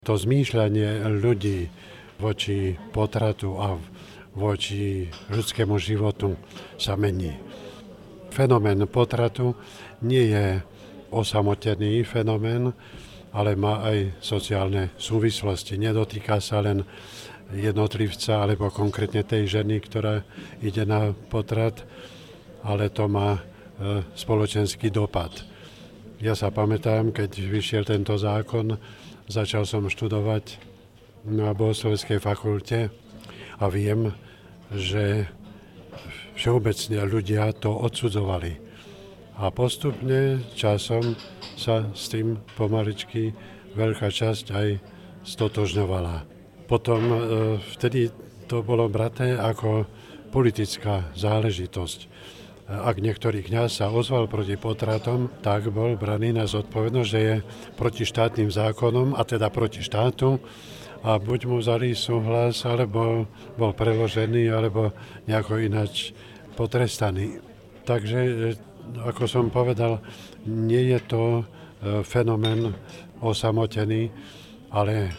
To zmýšľanie ľudí voči potratu a voči ľudskému životu sa mení. Fenomén potratu nie je osamotený fenomén, ale má aj sociálne súvislosti. Nedotýka sa len jednotlivca alebo konkrétne tej ženy, ktorá ide na potrat, ale to má spoločenský dopad. Ja sa pamätám, keď vyšiel tento zákon, začal som študovať na Bohosloveckej fakulte a viem, že všeobecne ľudia to odsudzovali. A postupne časom sa s tým pomaličky veľká časť aj stotožňovala. Potom vtedy to bolo braté ako politická záležitosť. Ak niektorý kňaz sa ozval proti potratom, tak bol braný na zodpovednosť, že je proti štátnym zákonom, a teda proti štátu, a buď mu vzali súhlas, alebo bol preložený, alebo nejako ináč potrestaný. Takže, ako som povedal, nie je to fenomén osamotený, ale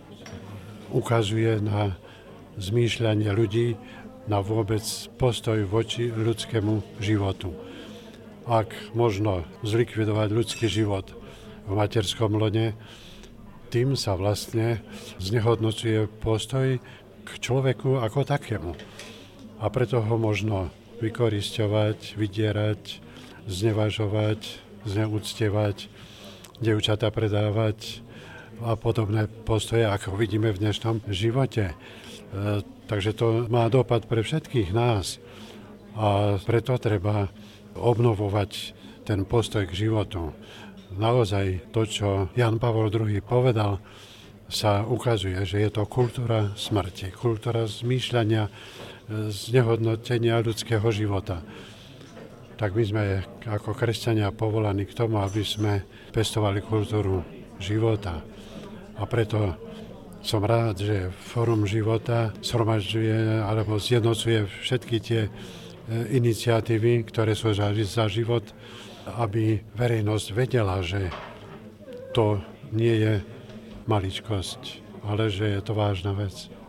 ukazuje na zmýšľanie ľudí, na vôbec postoj voči ľudskému životu. Ak možno zlikvidovať ľudský život v materskom lone, tým sa vlastne znehodnocuje postoj k človeku ako takému. A preto ho možno vykorisťovať, vydierať, znevažovať, zneúctievať, dievčatá predávať a podobné postoje, ako vidíme v dnešnom živote. Takže to má dopad pre všetkých nás a preto treba obnovovať ten postoj k životu. Naozaj to, čo Ján Pavol II povedal, sa ukazuje, že je to kultúra smrti, kultúra zmýšľania, znehodnotenia ľudského života. Tak my sme ako kresťania povolaní k tomu, aby sme pestovali kultúru života. A preto som rád, že Fórum života zhromažďuje alebo zjednocuje všetky tie iniciatívy, ktoré sú za život, aby verejnosť vedela, že to nie je maličkosť, ale že je to vážna vec.